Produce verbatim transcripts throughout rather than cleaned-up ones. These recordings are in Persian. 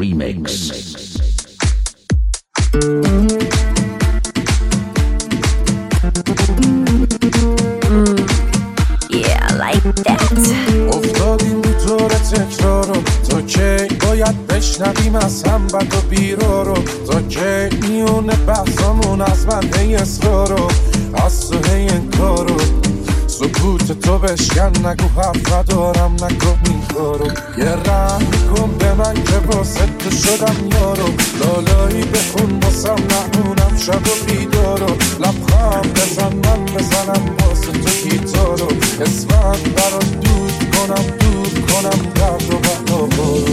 Remix. افتادیم رو دور تکرارو، تا کی باید بشنویم از هم بد و بیرا رو، تا کی میونه بحثامون از من هی اصرارو، از تو هی انکارو، سکوت تو بشکن نگو حرف دارم نکن این کارو، یه رحم کن به من که واسه تو شدم یارو، لالایی بخون باسم نمونم شب و بیدارو، لبخند بزن من بزنم واسه تو گیتارو، اسفند برات دود کنم دود کنم درد و بقابارو.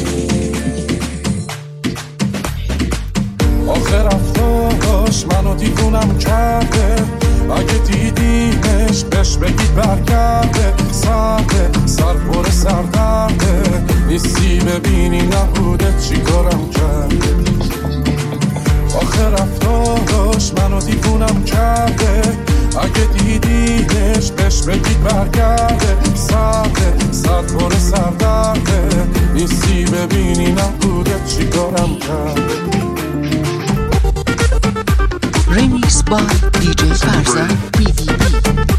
آخر رفتاش منو دیوونم کرده، اگه دیدیمش بهش بگید برگرده، سرده سر پر سردرده، نیستی ببینی نبوده چی کارم کرده. آخر رفتاش منو دیوونم کرده، اگه دیدیمش بهش بگید برگرده، سرده سر پر سردرده، نیستی ببینی نبوده چی کارم کرده. Remix by دی جی Farza بی وی بی.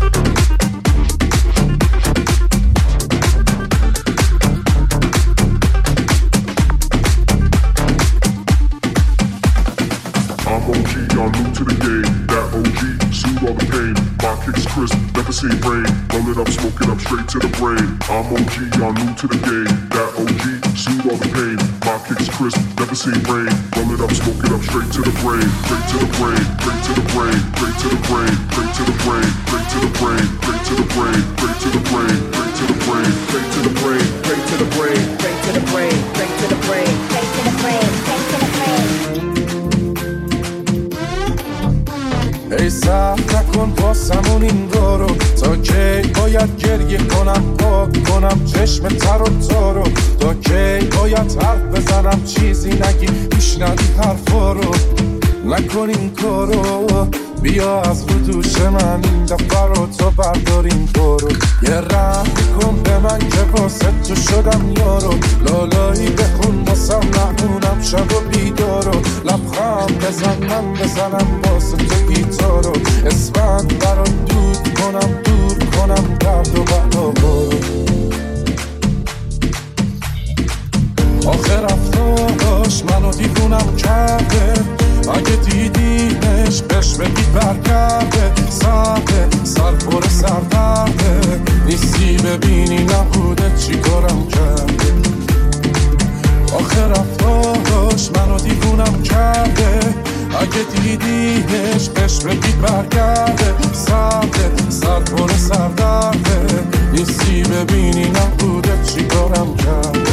I'm O G, y'all new to the game. That O G, soothe all the pain. My kicks crisp, never seen rain. Roll it up, smoke it up, straight to the brain. I'm O G, y'all new to the game. That O G, soothe all the pain. My kicks crisp, never seen rain. Roll it up, smoke it up, straight to the brain. Straight to the brain, straight to the brain, straight to the brain, straight to the brain, straight to the brain, straight to the brain, straight to the brain, straight to the brain, straight to the brain, straight to the brain, straight to the brain, straight to the brain, straight to the brain, straight to the brain. ای سر نکن واسمون این دارو، تا کی باید گریه کنم پاک کنم چشم تر و تارو، تا کی باید حرف بزنم چیزی نگی میشنوی حرفا رو، نکن این کارو، بیا از رو دوش من این دفعه رو تو برداریم برو، یه رحم کن به من که واسه تو شدم یارو، لالایی بخون واسم نمونم شب و بیدارو، لبخند بزن من بزنم واسه تو گیتارو، اسفند برات دود کنم دور کنم درد و بقا برو. آخر رفتاش منو دیوونم کرده، اگه دیدیمش بهش بگید برگرده، سرده سر پر سردرده، نیستی ببینی نبوده چی کارم کرده. آخر رفتاش منو دیوونم کرده، اگه دیدیمش بهش بگید برگرده، سرده سر پر سردرده، نیستی ببینی نبوده چی کارم کرده.